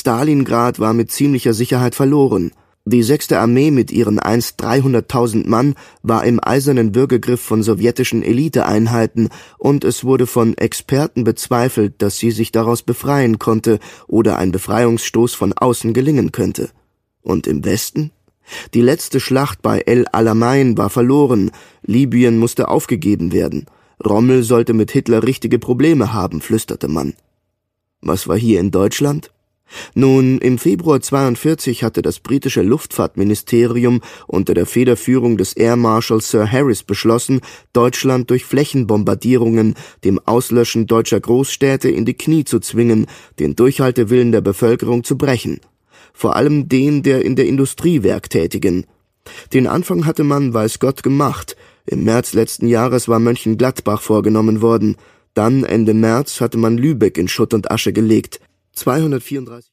Stalingrad war mit ziemlicher Sicherheit verloren. Die 6. Armee mit ihren einst 300.000 Mann war im eisernen Würgegriff von sowjetischen Eliteeinheiten, und es wurde von Experten bezweifelt, dass sie sich daraus befreien konnte oder ein Befreiungsstoß von außen gelingen könnte. Und im Westen? Die letzte Schlacht bei El Alamein war verloren, Libyen musste aufgegeben werden. Rommel sollte mit Hitler richtige Probleme haben, flüsterte man. Was war hier in Deutschland? Nun, im Februar 1942 hatte das britische Luftfahrtministerium unter der Federführung des Air Marshal Sir Harris beschlossen, Deutschland durch Flächenbombardierungen, dem Auslöschen deutscher Großstädte in die Knie zu zwingen, den Durchhaltewillen der Bevölkerung zu brechen. Vor allem den der in der Industriewerk Tätigen. Den Anfang hatte man, weiß Gott, gemacht. Im März letzten Jahres war Mönchengladbach vorgenommen worden. Dann, Ende März, hatte man Lübeck in Schutt und Asche gelegt. 234